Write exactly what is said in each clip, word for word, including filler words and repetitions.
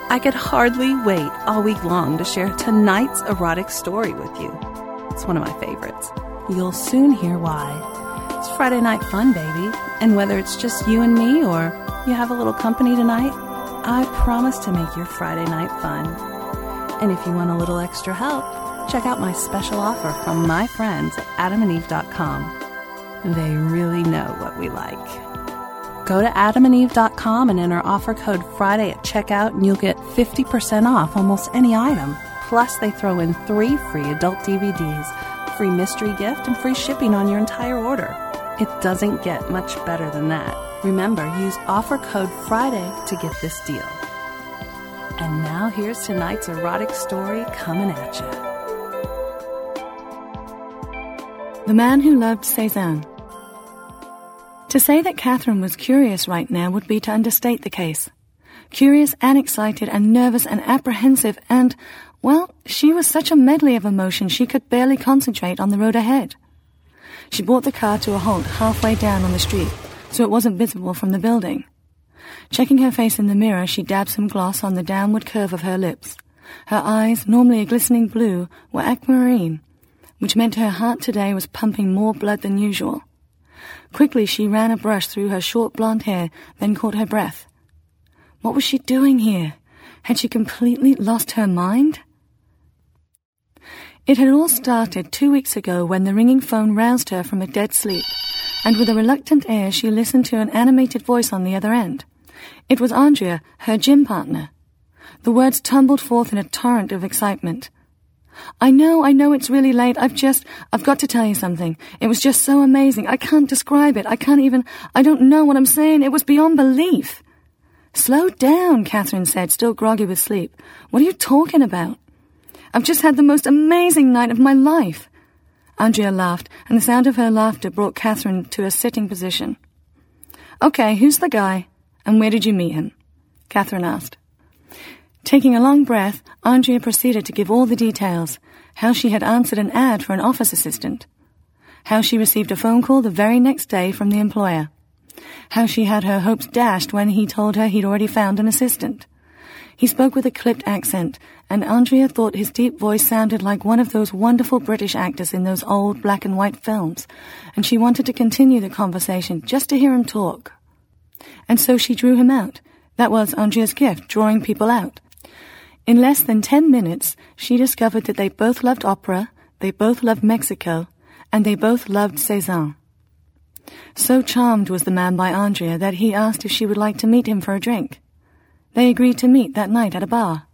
I could hardly wait all week long to share tonight's erotic story with you. It's one of my favorites. You'll soon hear why. It's Friday night fun, baby. And whether it's just you and me or you have a little company tonight, I promise to make your Friday night fun. And if you want a little extra help, check out my special offer from my friends at adam and eve dot com. They really know what we like. Go to adam and eve dot com and enter offer code Friday at checkout and you'll get fifty percent off almost any item. Plus, they throw in three free adult D V Ds, free mystery gift, and free shipping on your entire order. It doesn't get much better than that. Remember, use offer code Friday to get this deal. And now here's tonight's erotic story coming at you. The Man Who Loved Cézanne. To say that Catherine was curious right now would be to understate the case. Curious and excited and nervous and apprehensive and, well, she was such a medley of emotion she could barely concentrate on the road ahead. She brought the car to a halt halfway down on the street, so it wasn't visible from the building. Checking her face in the mirror, she dabbed some gloss on the downward curve of her lips. Her eyes, normally a glistening blue, were aquamarine, which meant her heart today was pumping more blood than usual. Quickly she ran a brush through her short blonde hair, then caught her breath. What was she doing here? Had she completely lost her mind? It had all started two weeks ago when the ringing phone roused her from a dead sleep, and with a reluctant air she listened to an animated voice on the other end. It was Andrea, her gym partner. The words tumbled forth in a torrent of excitement. I know, I know it's really late. I've just, I've got to tell you something. It was just so amazing. I can't describe it. I can't even, I don't know what I'm saying. It was beyond belief. Slow down, Catherine said, still groggy with sleep. What are you talking about? I've just had the most amazing night of my life. Andrea laughed, and the sound of her laughter brought Catherine to a sitting position. Okay, who's the guy? And where did you meet him? Catherine asked. Taking a long breath, Andrea proceeded to give all the details, how she had answered an ad for an office assistant, how she received a phone call the very next day from the employer, how she had her hopes dashed when he told her he'd already found an assistant. He spoke with a clipped accent, and Andrea thought his deep voice sounded like one of those wonderful British actors in those old black and white films, and she wanted to continue the conversation just to hear him talk. And so she drew him out. That was Andrea's gift, drawing people out. In less than ten minutes, she discovered that they both loved opera, they both loved Mexico, and they both loved Cézanne. So charmed was the man by Andrea that he asked if she would like to meet him for a drink. They agreed to meet that night at a bar.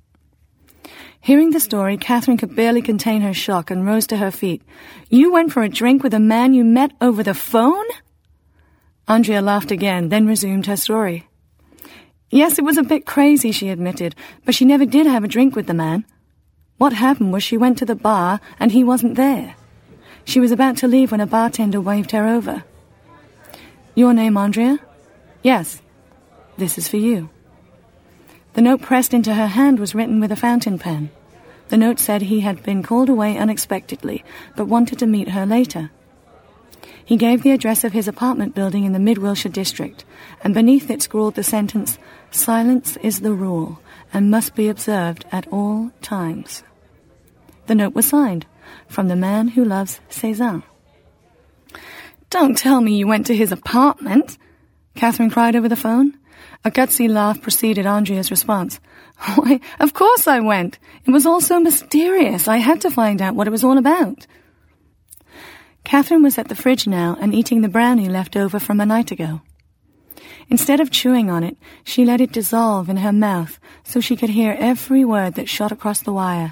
Hearing the story, Catherine could barely contain her shock and rose to her feet. You went for a drink with a man you met over the phone? Andrea laughed again, then resumed her story. Yes, it was a bit crazy, she admitted, but she never did have a drink with the man. What happened was she went to the bar and he wasn't there. She was about to leave when a bartender waved her over. Your name, Andrea? Yes. This is for you. The note pressed into her hand was written with a fountain pen. The note said he had been called away unexpectedly, but wanted to meet her later. He gave the address of his apartment building in the Mid-Wilshire district, and beneath it scrawled the sentence, Silence is the rule, and must be observed at all times. The note was signed, From the Man Who Loves Cézanne. Don't tell me you went to his apartment, Catherine cried over the phone. A gutsy laugh preceded Andrea's response. Why, of course I went. It was all so mysterious. I had to find out what it was all about. Catherine was at the fridge now and eating the brownie left over from a night ago. Instead of chewing on it, she let it dissolve in her mouth so she could hear every word that shot across the wire.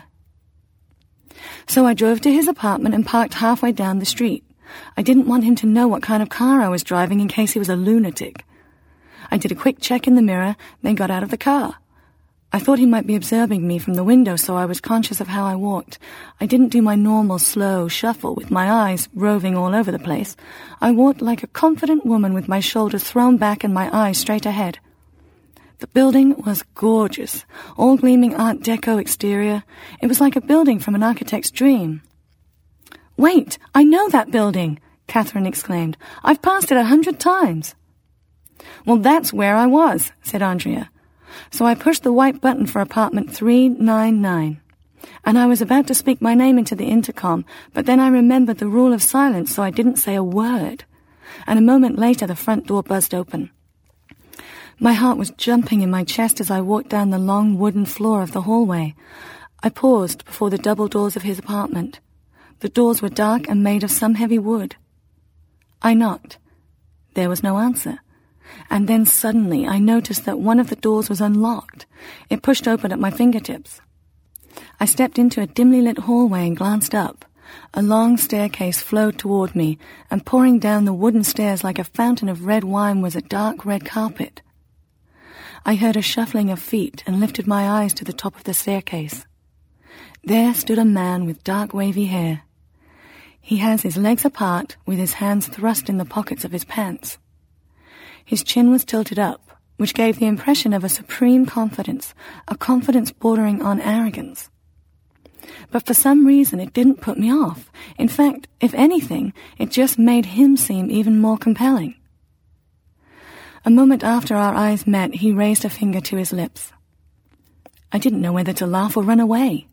So I drove to his apartment and parked halfway down the street. I didn't want him to know what kind of car I was driving in case he was a lunatic. I did a quick check in the mirror, then got out of the car. I thought he might be observing me from the window, so I was conscious of how I walked. I didn't do my normal slow shuffle with my eyes roving all over the place. I walked like a confident woman with my shoulders thrown back and my eyes straight ahead. The building was gorgeous, all gleaming Art Deco exterior. It was like a building from an architect's dream. Wait, I know that building, Catherine exclaimed. I've passed it a hundred times. Well, that's where I was, said Andrea. So I pushed the white button for apartment three ninety-nine, and I was about to speak my name into the intercom, but then I remembered the rule of silence, so I didn't say a word, and a moment later the front door buzzed open. My heart was jumping in my chest as I walked down the long wooden floor of the hallway. I paused before the double doors of his apartment. The doors were dark and made of some heavy wood. I knocked. There was no answer. And then suddenly I noticed that one of the doors was unlocked. It pushed open at my fingertips. I stepped into a dimly lit hallway and glanced up. A long staircase flowed toward me, and pouring down the wooden stairs like a fountain of red wine was a dark red carpet. I heard a shuffling of feet and lifted my eyes to the top of the staircase. There stood a man with dark wavy hair. He has his legs apart, with his hands thrust in the pockets of his pants. His chin was tilted up, which gave the impression of a supreme confidence, a confidence bordering on arrogance. But for some reason it didn't put me off. In fact, if anything, it just made him seem even more compelling. A moment after our eyes met, he raised a finger to his lips. I didn't know whether to laugh or run away.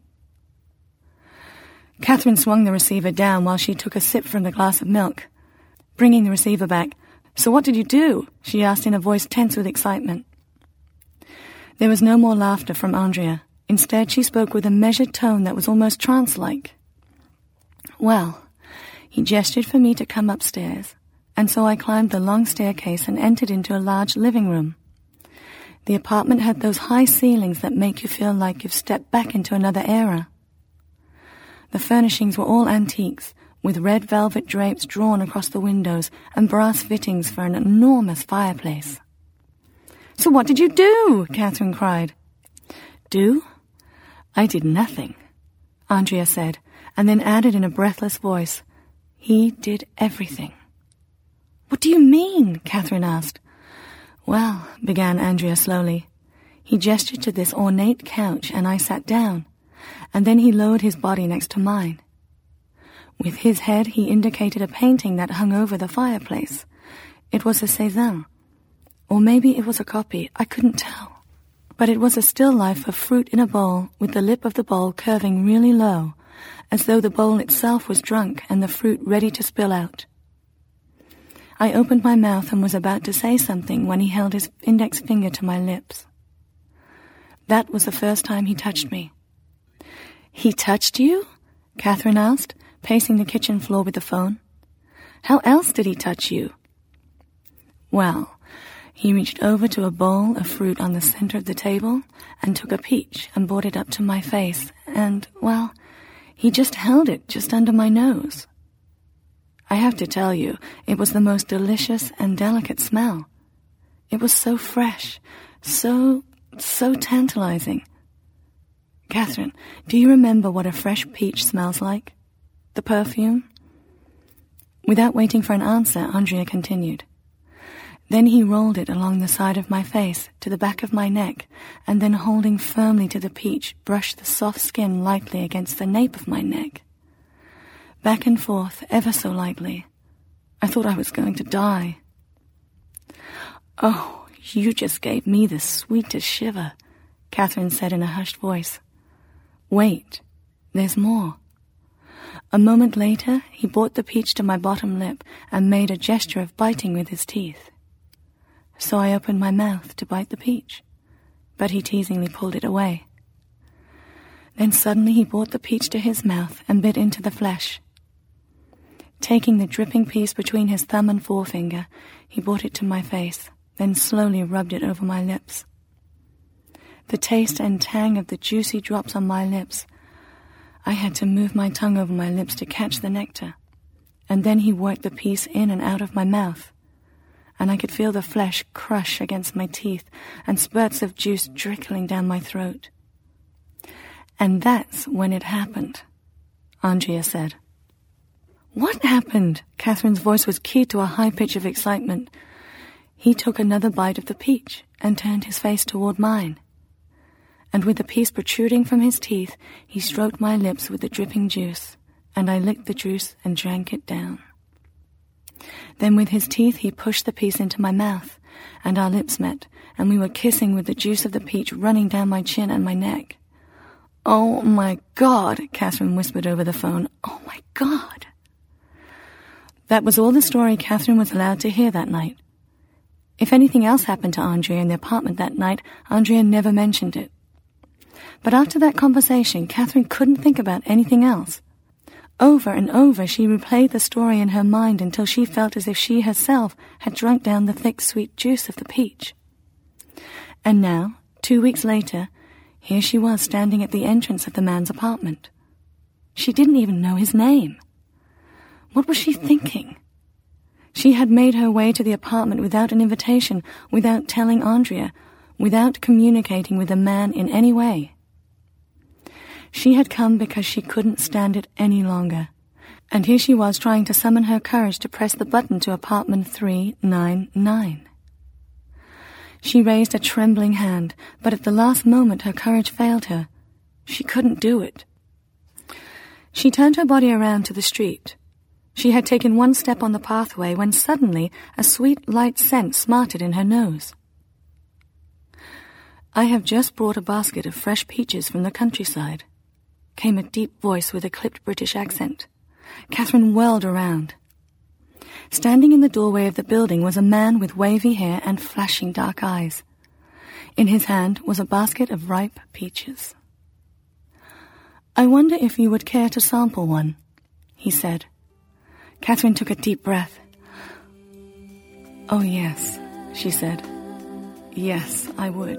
Catherine swung the receiver down while she took a sip from the glass of milk. Bringing the receiver back, "So what did you do?" she asked in a voice tense with excitement. There was no more laughter from Andrea. Instead, she spoke with a measured tone that was almost trance-like. Well, he gestured for me to come upstairs, and so I climbed the long staircase and entered into a large living room. The apartment had those high ceilings that make you feel like you've stepped back into another era. The furnishings were all antiques, with red velvet drapes drawn across the windows and brass fittings for an enormous fireplace. "So what did you do?" Catherine cried. "Do? I did nothing," Andrea said, and then added in a breathless voice, "He did everything." "What do you mean?" Catherine asked. "Well," began Andrea slowly, "he gestured to this ornate couch and I sat down, and then he lowered his body next to mine. With his head he indicated a painting that hung over the fireplace. It was a Cézanne, or maybe it was a copy, I couldn't tell. But it was a still life of fruit in a bowl, with the lip of the bowl curving really low, as though the bowl itself was drunk and the fruit ready to spill out. I opened my mouth and was about to say something when he held his index finger to my lips. That was the first time he touched me. "He touched you?" Catherine asked, pacing the kitchen floor with the phone. "How else did he touch you?" "Well, he reached over to a bowl of fruit on the center of the table and took a peach and brought it up to my face, and, well, he just held it just under my nose. I have to tell you, it was the most delicious and delicate smell. It was so fresh, so, so tantalizing. Catherine, do you remember what a fresh peach smells like? The perfume?" Without waiting for an answer, Andrea continued. Then he rolled it along the side of my face, to the back of my neck, and then holding firmly to the peach, brushed the soft skin lightly against the nape of my neck. Back and forth, ever so lightly. I thought I was going to die. "Oh, you just gave me the sweetest shiver," Catherine said in a hushed voice. "Wait, there's more." A moment later, he brought the peach to my bottom lip and made a gesture of biting with his teeth. So I opened my mouth to bite the peach, but he teasingly pulled it away. Then suddenly he brought the peach to his mouth and bit into the flesh. Taking the dripping piece between his thumb and forefinger, he brought it to my face, then slowly rubbed it over my lips. The taste and tang of the juicy drops on my lips. I had to move my tongue over my lips to catch the nectar, and then he worked the piece in and out of my mouth, and I could feel the flesh crush against my teeth and spurts of juice trickling down my throat. "And that's when it happened," Andrea said. "What happened?" Catherine's voice was keyed to a high pitch of excitement. He took another bite of the peach and turned his face toward mine. And with the piece protruding from his teeth, he stroked my lips with the dripping juice, and I licked the juice and drank it down. Then with his teeth he pushed the piece into my mouth, and our lips met, and we were kissing with the juice of the peach running down my chin and my neck. "Oh, my God," Catherine whispered over the phone. "Oh, my God." That was all the story Catherine was allowed to hear that night. If anything else happened to Andrea in the apartment that night, Andrea never mentioned it. But after that conversation, Catherine couldn't think about anything else. Over and over she replayed the story in her mind until she felt as if she herself had drunk down the thick, sweet juice of the peach. And now, two weeks later, here she was standing at the entrance of the man's apartment. She didn't even know his name. What was she thinking? She had made her way to the apartment without an invitation, without telling Andrea, without communicating with the man in any way. She had come because she couldn't stand it any longer, and here she was trying to summon her courage to press the button to apartment three nine nine. She raised a trembling hand, but at the last moment her courage failed her. She couldn't do it. She turned her body around to the street. She had taken one step on the pathway when suddenly a sweet, light scent smarted in her nose. "I have just brought a basket of fresh peaches from the countryside," came a deep voice with a clipped British accent. Catherine whirled around. Standing in the doorway of the building was a man with wavy hair and flashing dark eyes. In his hand was a basket of ripe peaches. "I wonder if you would care to sample one," he said. Catherine took a deep breath. "Oh, yes," she said. "Yes, I would."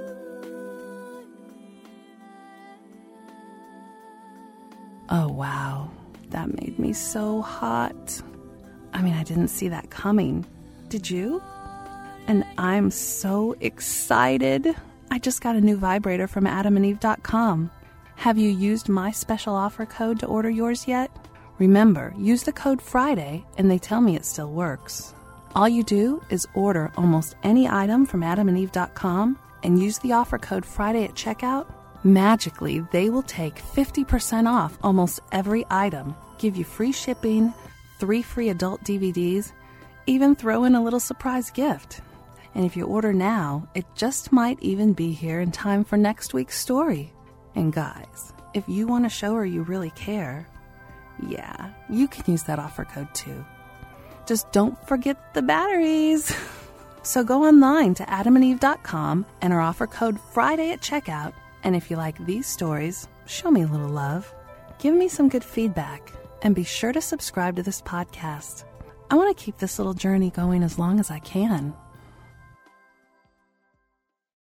Oh, wow. That made me so hot. I mean, I didn't see that coming. Did you? And I'm so excited. I just got a new vibrator from adam and eve dot com. Have you used my special offer code to order yours yet? Remember, use the code Friday, and they tell me it still works. All you do is order almost any item from adam and eve dot com and use the offer code Friday at checkout. Magically, they will take fifty percent off almost every item, give you free shipping, three free adult D V Ds, even throw in a little surprise gift. And if you order now, it just might even be here in time for next week's story. And guys, if you want to show her you really care, yeah, you can use that offer code too. Just don't forget the batteries. So go online to adam and eve dot com, enter offer code Friday at checkout, and if you like these stories, show me a little love. Give me some good feedback, and be sure to subscribe to this podcast. I want to keep this little journey going as long as I can.